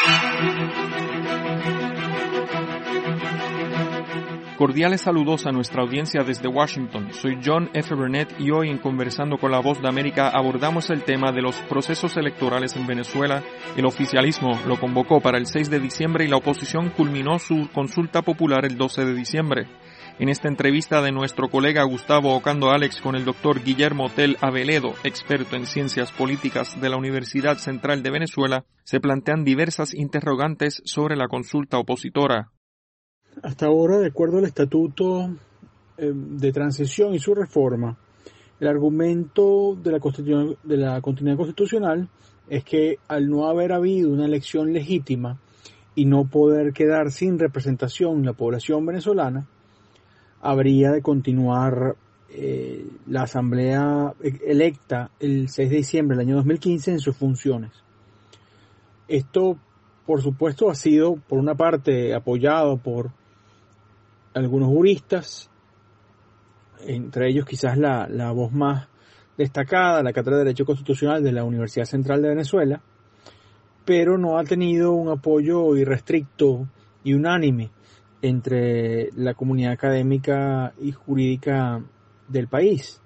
Cordiales saludos a nuestra audiencia desde Washington. Soy John F. Burnett y hoy en Conversando con la Voz de América abordamos el tema de los procesos electorales en Venezuela. El oficialismo lo convocó para el 6 de diciembre y la oposición culminó su consulta popular el 12 de diciembre. En esta entrevista de nuestro colega Gustavo Ocando Alex con el doctor Guillermo Tell Aveledo, experto en ciencias políticas de la Universidad Central de Venezuela, se plantean diversas interrogantes sobre la consulta opositora. Hasta ahora, de acuerdo al Estatuto de Transición y su reforma, el argumento de la continuidad constitucional es que al no haber habido una elección legítima y no poder quedar sin representación la población venezolana, habría de continuar la asamblea electa el 6 de diciembre del año 2015 en sus funciones. Esto, por supuesto, ha sido, por una parte, apoyado por algunos juristas, entre ellos quizás la voz más destacada, la Cátedra de Derecho Constitucional de la Universidad Central de Venezuela, pero no ha tenido un apoyo irrestricto y unánime entre la comunidad académica y jurídica del país,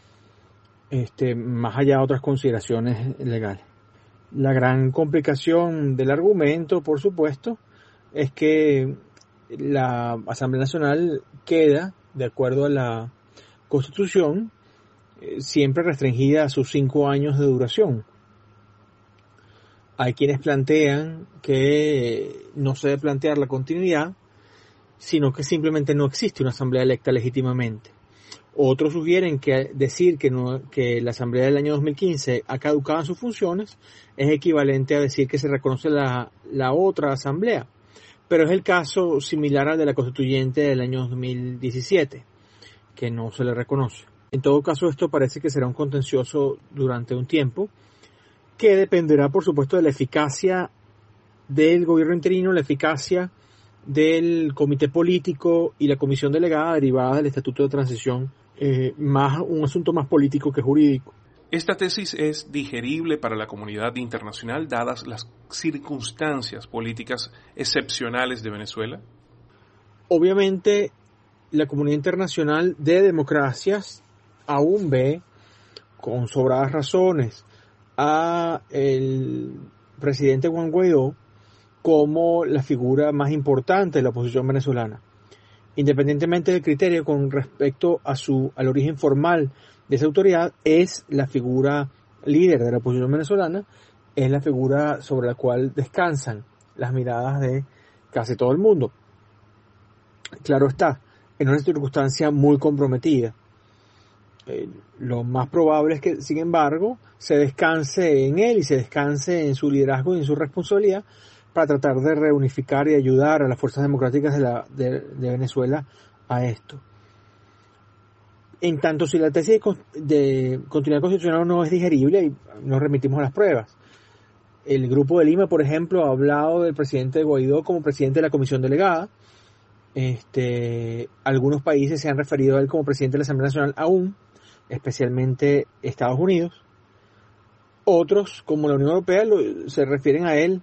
más allá de otras consideraciones legales. La gran complicación del argumento, por supuesto, es que la Asamblea Nacional queda, de acuerdo a la Constitución, siempre restringida a sus 5 años de duración. Hay quienes plantean que no se debe plantear la continuidad, sino que simplemente no existe una asamblea electa legítimamente. Otros sugieren que decir que la asamblea del año 2015 ha caducado en sus funciones es equivalente a decir que se reconoce la otra asamblea, pero es el caso similar al de la constituyente del año 2017, que no se le reconoce. En todo caso, esto parece que será un contencioso durante un tiempo, que dependerá, por supuesto, de la eficacia del gobierno interino, la eficacia del comité político y la comisión delegada derivada del Estatuto de Transición, más un asunto más político que jurídico. ¿Esta tesis es digerible para la comunidad internacional dadas las circunstancias políticas excepcionales de Venezuela? Obviamente, la comunidad internacional de democracias aún ve con sobradas razones a el presidente Juan Guaidó como la figura más importante de la oposición venezolana. Independientemente del criterio con respecto al origen formal de esa autoridad, es la figura líder de la oposición venezolana, es la figura sobre la cual descansan las miradas de casi todo el mundo. Claro está, en una circunstancia muy comprometida. Lo más probable es que, sin embargo, se descanse en él y se descanse en su liderazgo y en su responsabilidad para tratar de reunificar y ayudar a las fuerzas democráticas de Venezuela a esto. En tanto, si la tesis de continuidad constitucional no es digerible, y nos remitimos a las pruebas. El Grupo de Lima, por ejemplo, ha hablado del presidente Guaidó como presidente de la comisión delegada. Algunos países se han referido a él como presidente de la Asamblea Nacional aún, especialmente Estados Unidos. Otros, como la Unión Europea, se refieren a él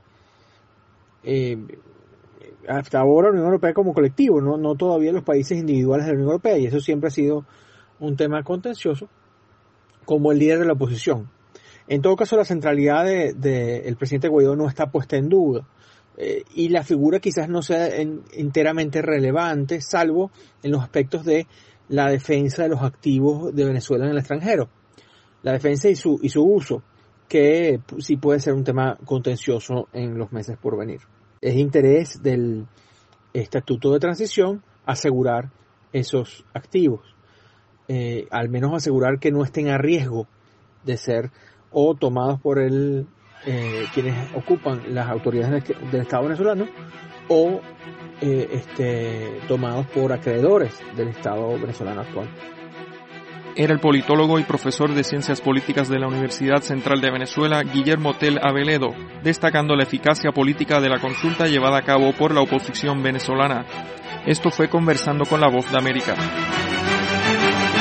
hasta ahora la Unión Europea como colectivo, no todavía los países individuales de la Unión Europea, y eso siempre ha sido un tema contencioso, como el líder de la oposición. En todo caso, la centralidad del presidente Guaidó no está puesta en duda, y la figura quizás no sea enteramente relevante, salvo en los aspectos de la defensa de los activos de Venezuela en el extranjero, la defensa y su uso, que sí puede ser un tema contencioso en los meses por venir. Es interés del Estatuto de Transición asegurar esos activos, al menos asegurar que no estén a riesgo de ser o tomados por quienes ocupan las autoridades del Estado venezolano o tomados por acreedores del Estado venezolano actual. Era el politólogo y profesor de Ciencias Políticas de la Universidad Central de Venezuela, Guillermo Tell Aveledo, destacando la eficacia política de la consulta llevada a cabo por la oposición venezolana. Esto fue Conversando con la Voz de América.